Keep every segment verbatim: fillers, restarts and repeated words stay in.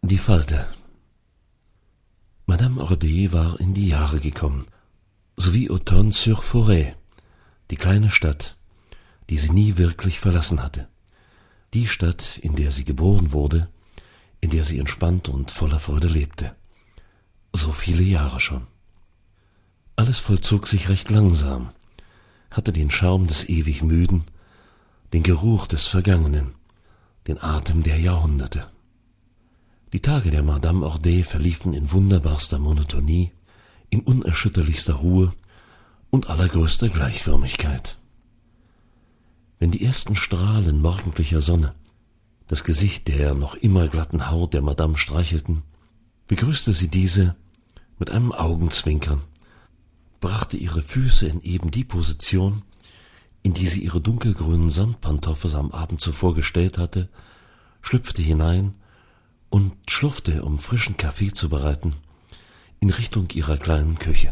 Die Falte. Madame Ordey war in die Jahre gekommen, sowie Autun-sur-Forêt, die kleine Stadt, die sie nie wirklich verlassen hatte. Die Stadt, in der sie geboren wurde, in der sie entspannt und voller Freude lebte. So viele Jahre schon. Alles vollzog sich recht langsam, hatte den Charme des ewig Müden, den Geruch des Vergangenen, den Atem der Jahrhunderte. Die Tage der Madame Ordey verliefen in wunderbarster Monotonie, in unerschütterlichster Ruhe und allergrößter Gleichförmigkeit. Wenn die ersten Strahlen morgendlicher Sonne das Gesicht der noch immer glatten Haut der Madame streichelten, begrüßte sie diese mit einem Augenzwinkern, brachte ihre Füße in eben die Position, in die sie ihre dunkelgrünen Samtpantoffel am Abend zuvor gestellt hatte, schlüpfte hinein und schlurfte, um frischen Kaffee zu bereiten, in Richtung ihrer kleinen Küche.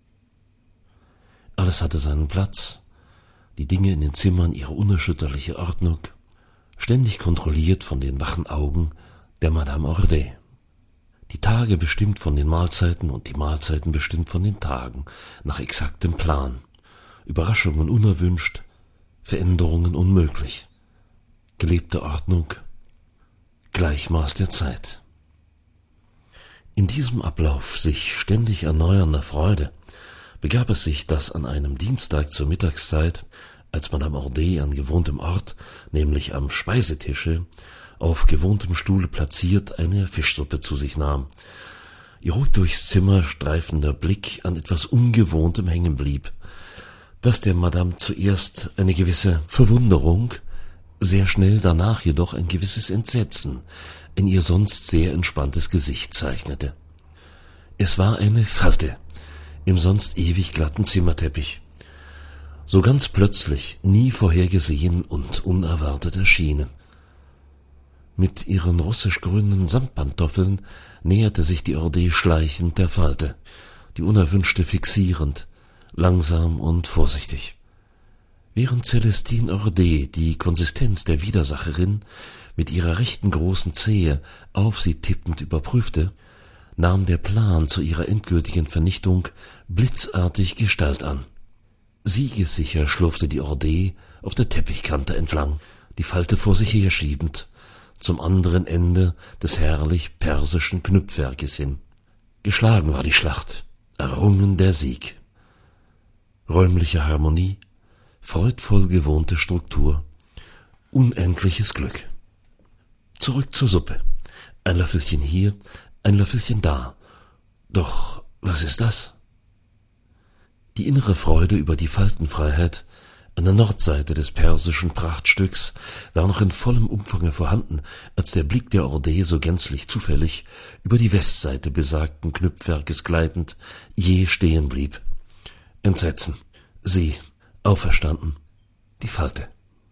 Alles hatte seinen Platz, die Dinge in den Zimmern ihre unerschütterliche Ordnung, ständig kontrolliert von den wachen Augen der Madame Ordey. Die Tage bestimmt von den Mahlzeiten und die Mahlzeiten bestimmt von den Tagen, nach exaktem Plan, Überraschungen unerwünscht, Veränderungen unmöglich, gelebte Ordnung, Gleichmaß der Zeit. In diesem Ablauf sich ständig erneuernder Freude begab es sich, dass an einem Dienstag zur Mittagszeit, als Madame Ordey an gewohntem Ort, nämlich am Speisetische, auf gewohntem Stuhle platziert, eine Fischsuppe zu sich nahm. Ihr ruhig durchs Zimmer streifender Blick an etwas Ungewohntem hängen blieb, dass der Madame zuerst eine gewisse Verwunderung, sehr schnell danach jedoch ein gewisses Entsetzen in ihr sonst sehr entspanntes Gesicht zeichnete. Es war eine Falte im sonst ewig glatten Zimmerteppich, so ganz plötzlich, nie vorhergesehen und unerwartet erschienen. Mit ihren russisch-grünen Samtpantoffeln näherte sich die Ordey schleichend der Falte, die unerwünschte fixierend, langsam und vorsichtig. Während Celestine Ordey die Konsistenz der Widersacherin mit ihrer rechten großen Zehe auf sie tippend überprüfte, nahm der Plan zu ihrer endgültigen Vernichtung blitzartig Gestalt an. Siegessicher schlurfte die Ordey auf der Teppichkante entlang, die Falte vor sich herschiebend, zum anderen Ende des herrlich persischen Knüpfwerkes hin. Geschlagen war die Schlacht, errungen der Sieg. Räumliche Harmonie, freudvoll gewohnte Struktur, unendliches Glück. Zurück zur Suppe. Ein Löffelchen hier, ein Löffelchen da. Doch was ist das? Die innere Freude über die Faltenfreiheit an der Nordseite des persischen Prachtstücks war noch in vollem Umfange vorhanden, als der Blick der Ordey so gänzlich zufällig über die Westseite besagten Knüpfwerkes gleitend je stehen blieb. Entsetzen. Sie, auferstanden, die Falte.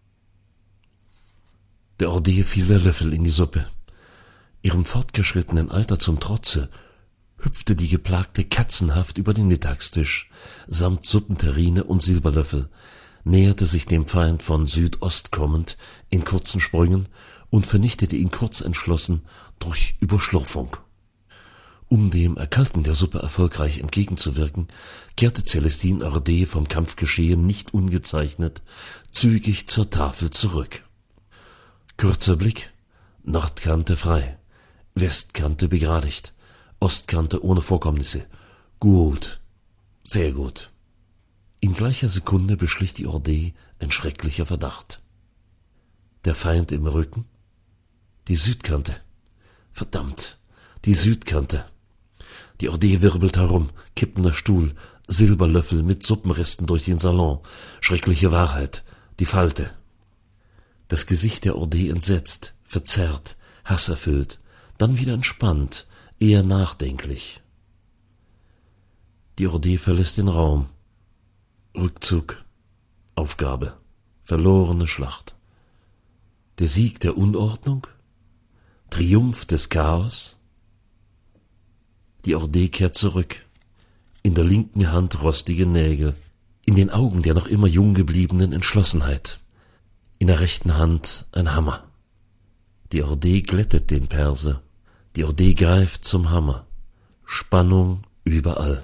Der Ordey fiel der Löffel in die Suppe. Ihrem fortgeschrittenen Alter zum Trotze hüpfte die Geplagte katzenhaft über den Mittagstisch, samt Suppenterrine und Silberlöffel, näherte sich dem Feind von Südost kommend in kurzen Sprüngen und vernichtete ihn kurzentschlossen durch Überschlurfung. Um dem Erkalten der Suppe erfolgreich entgegenzuwirken, kehrte Celestine Ordey vom Kampfgeschehen nicht ungezeichnet zügig zur Tafel zurück. Kurzer Blick, Nordkante frei, Westkante begradigt, Ostkante ohne Vorkommnisse. Gut, sehr gut. In gleicher Sekunde beschlich die Ordey ein schrecklicher Verdacht. Der Feind im Rücken? Die Südkante. Verdammt, die Südkante. Die Ordey wirbelt herum, kippender Stuhl, Silberlöffel mit Suppenresten durch den Salon. Schreckliche Wahrheit, die Falte. Das Gesicht der Ordey entsetzt, verzerrt, hasserfüllt, dann wieder entspannt, eher nachdenklich. Die Ordey verlässt den Raum. Rückzug, Aufgabe, verlorene Schlacht. Der Sieg der Unordnung? Triumph des Chaos? Die Ordey kehrt zurück, in der linken Hand rostige Nägel, in den Augen der noch immer jung gebliebenen Entschlossenheit, in der rechten Hand ein Hammer. Die Ordey glättet den Perser, Die Orde greift zum Hammer. Spannung überall.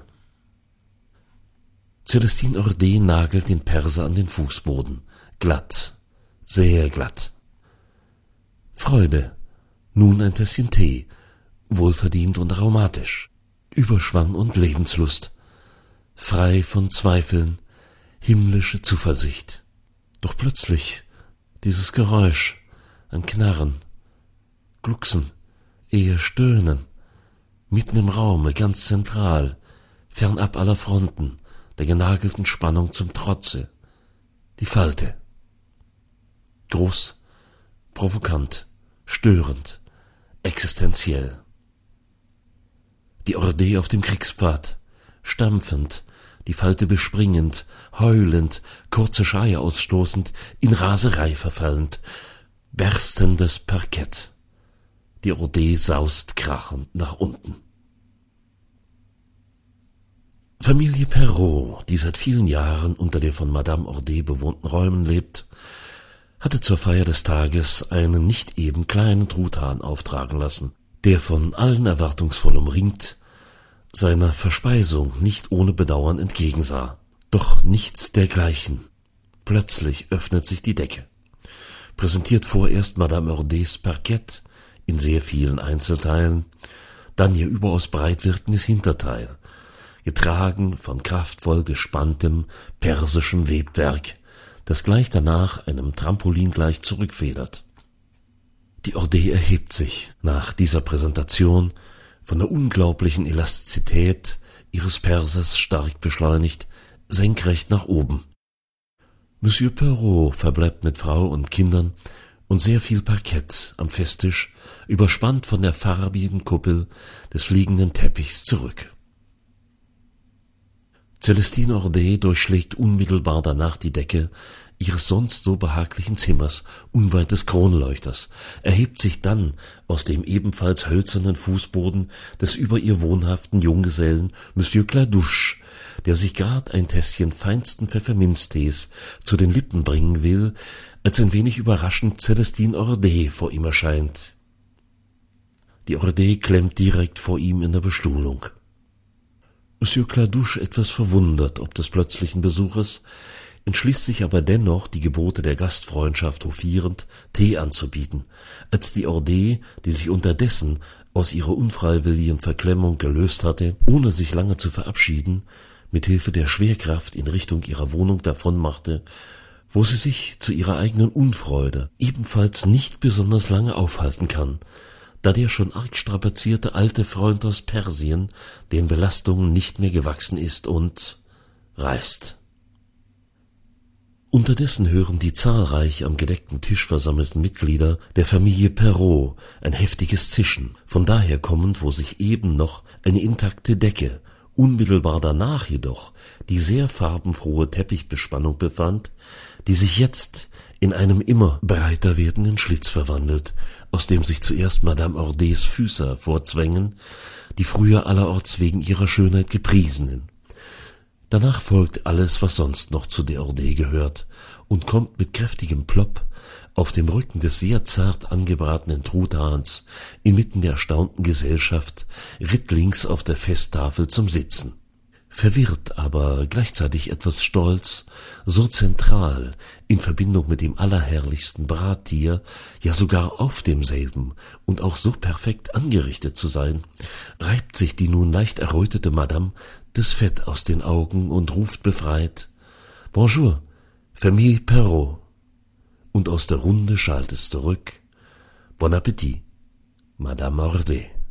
Célestine Orde nagelt den Perser an den Fußboden. Glatt, sehr glatt. Freude, nun ein Tässchen Tee, wohlverdient und aromatisch. Überschwang und Lebenslust. Frei von Zweifeln, himmlische Zuversicht. Doch plötzlich dieses Geräusch, ein Knarren, Glucksen, eher Stöhnen, mitten im Raume, ganz zentral, fernab aller Fronten, der genagelten Spannung zum Trotze, die Falte. Groß, provokant, störend, existenziell. Die Orde auf dem Kriegspfad, stampfend, die Falte bespringend, heulend, kurze Schreie ausstoßend, in Raserei verfallend, berstendes Parkett. Die Orde saust krachend nach unten. Familie Perrault, die seit vielen Jahren unter den von Madame Orde bewohnten Räumen lebt, hatte zur Feier des Tages einen nicht eben kleinen Truthahn auftragen lassen, der von allen erwartungsvoll umringt, seiner Verspeisung nicht ohne Bedauern entgegensah. Doch nichts dergleichen. Plötzlich öffnet sich die Decke. Präsentiert vorerst Madame Ordes Parkett in sehr vielen Einzelteilen, dann ihr überaus breit wirkendes Hinterteil, getragen von kraftvoll gespanntem persischem Webwerk, das gleich danach einem Trampolin gleich zurückfedert. Die Orde erhebt sich nach dieser Präsentation von der unglaublichen Elastizität ihres Persers stark beschleunigt, senkrecht nach oben. Monsieur Perrault verbleibt mit Frau und Kindern und sehr viel Parkett am Festtisch, überspannt von der farbigen Kuppel des fliegenden Teppichs zurück. Célestine Orde durchschlägt unmittelbar danach die Decke ihres sonst so behaglichen Zimmers unweit des Kronleuchters, erhebt sich dann aus dem ebenfalls hölzernen Fußboden des über ihr wohnhaften Junggesellen Monsieur Cladouche, der sich grad ein Tässchen feinsten Pfefferminztees zu den Lippen bringen will, als ein wenig überraschend Célestine Orde vor ihm erscheint. Die Orde klemmt direkt vor ihm in der Bestuhlung. Monsieur Cladouche, etwas verwundert ob des plötzlichen Besuches, entschließt sich aber dennoch, die Gebote der Gastfreundschaft hofierend, Tee anzubieten, als die Orde, die sich unterdessen aus ihrer unfreiwilligen Verklemmung gelöst hatte, ohne sich lange zu verabschieden, mit Hilfe der Schwerkraft in Richtung ihrer Wohnung davonmachte, wo sie sich zu ihrer eigenen Unfreude ebenfalls nicht besonders lange aufhalten kann, da der schon arg strapazierte alte Freund aus Persien den Belastungen nicht mehr gewachsen ist und reist. Unterdessen hören die zahlreich am gedeckten Tisch versammelten Mitglieder der Familie Perrault ein heftiges Zischen, von daher kommend, wo sich eben noch eine intakte Decke, unmittelbar danach jedoch die sehr farbenfrohe Teppichbespannung befand, die sich jetzt in einem immer breiter werdenden Schlitz verwandelt, aus dem sich zuerst Madame Ordes Füße hervorzwängen, die früher allerorts wegen ihrer Schönheit gepriesenen. Danach folgt alles, was sonst noch zu der Orde gehört, und kommt mit kräftigem Plopp auf dem Rücken des sehr zart angebratenen Truthahns inmitten der erstaunten Gesellschaft rittlings auf der Festtafel zum Sitzen. Verwirrt, aber gleichzeitig etwas stolz, so zentral in Verbindung mit dem allerherrlichsten Brattier, ja sogar auf demselben und auch so perfekt angerichtet zu sein, reibt sich die nun leicht errötete Madame das Fett aus den Augen und ruft befreit: »Bonjour, Famille Perrault«, und aus der Runde schallt es zurück: »Bon appétit, Madame Orde.«